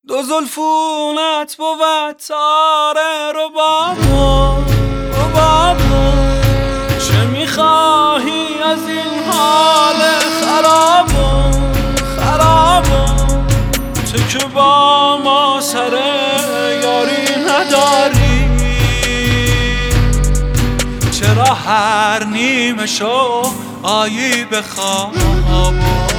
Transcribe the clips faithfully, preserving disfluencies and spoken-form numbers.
دو زلفونت بود تار ربابو ربابو چه میخواهی از این حال خرابو خرابو تو که با ما سر یاری نداری چرا هر نیمه شو آیی به خوابو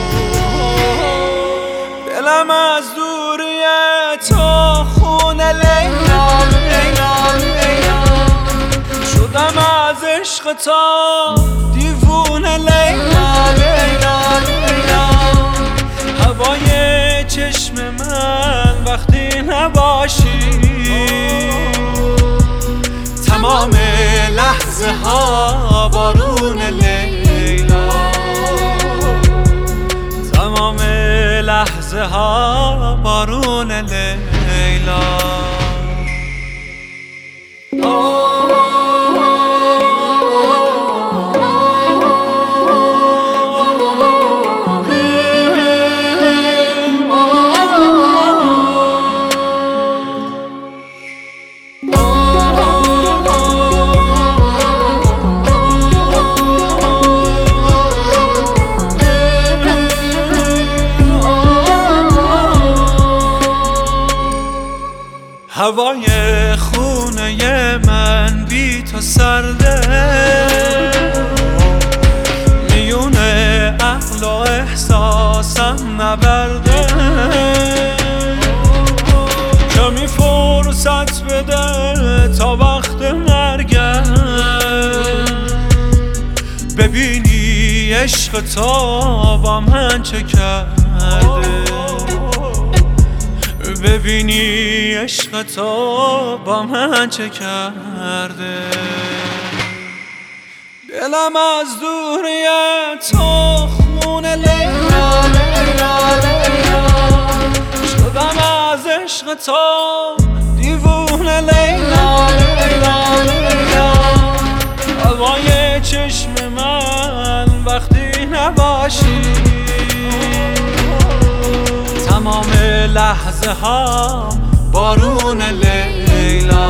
دلم از دوری تو خونه لیلا لیلا لیلا شدم از عشق تو دیوونه لیلا لیلا لیلا هوای چشم من وقتی نباشی تمام لحظه ها بارون لیلا تمام لحظه ها بارون لیلا هوای خونه من بی تو سرده میون عقل و احساسم نبرده کمی فرصت بده تا وقت مرگم ببینی عشق تو با من چه کرده ببینی عشق تو با من چه کرده دلم از دوری تو خونه لیلا لیلا لیلا شدم از عشق تو دیوونه لیلا لیلا لیلا هوای چشم من وقتی نباشی تمام لحظه ها بارون لیلا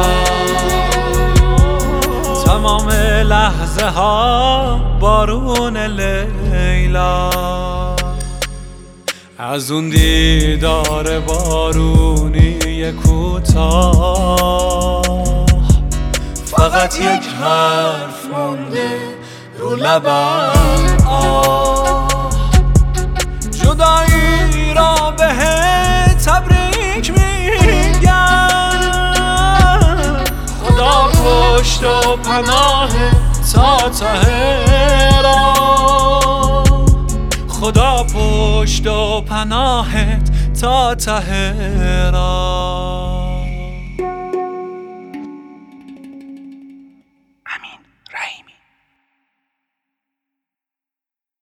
تمام لحظه ها بارون لیلا از اون دیدار بارونی کوتاه فقط یک حرف مونده رو لبم آه جدایی را بهت تبریک میگم خدا پشت و پناه تا تهران خدا پشت و پناهت تا تهران